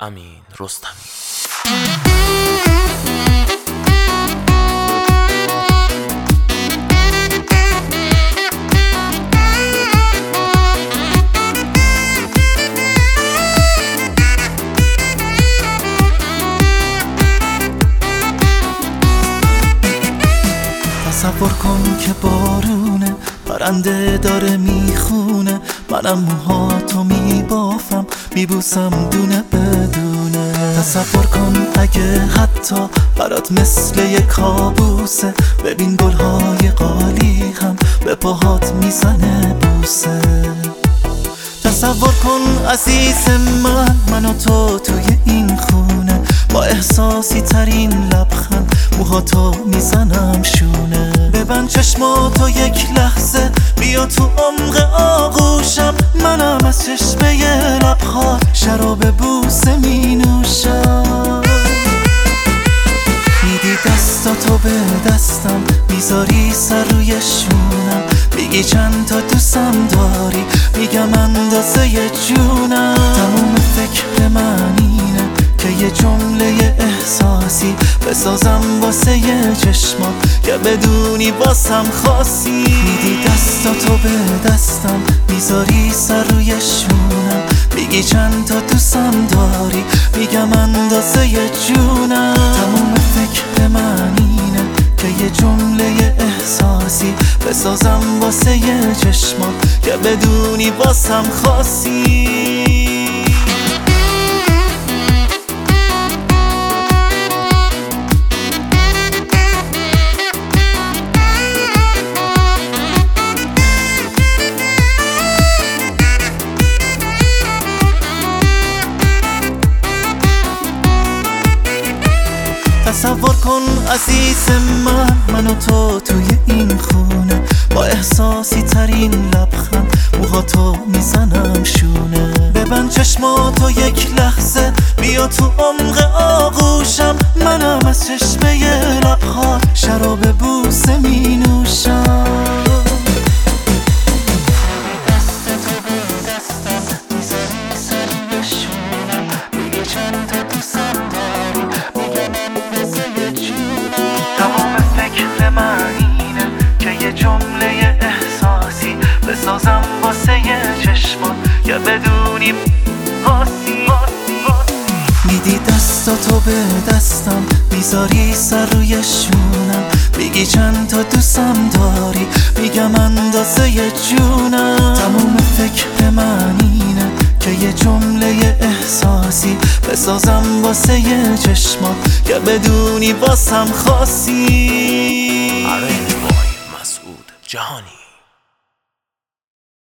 امین رستمی. تصور کن که بارونه، پرنده داره میخونه، منم موهاتو میبافم میبوسم دونه بدونه. تصور کن اگه حتی برات مثل یه کابوسه، ببین گلهای قالی هم به پاهات میزنه بوسه. تصور کن عزیز من و تو توی این خونه، با احساسی ترین لبخند موهاتو میزنم شونه. ببند چشماتو یک لحظه، بیا تو عمق آغوشم، منم از چشمه لبخات شراب بوسه می نوشم. میدی دستاتو به دستم، میذاری سر روی شونم، میگی چند تا دوستم داری، میگم اندازه جونم. تموم فکر من اینه که یه جمله احساسی بسازم واسه یه چشمات که بدونی واسم خاصی. میدی دستاتو به دستم، میذاری سر روی شونم، میگی چند تا دوستم داری، میگم اندازه جونم. تموم فکر من اینه که یه جمله احساسی بسازم واسه یه چشمات که بدونی واسم خاصی. تصور کن عزیز من و تو توی این خونه، با احساسی ترین لبخند موهاتو میزنم شونه. ببند چشماتو یک لحظه، بیا تو عمق آغوشم، منم از چشمه لبخات شراب بوسه می نوشم. جمله احساسی بسازم واسه یه چشمات که بدونی خاصی. میدی دستاتو به دستم، میذاری سر روی شونم، میگی چند تا دوستم داری، میگم اندازه جونم. تموم فکر من اینه که یه جمله احساسی بسازم واسه یه چشمات که بدونی واسم خاصی. مسعود جهانی.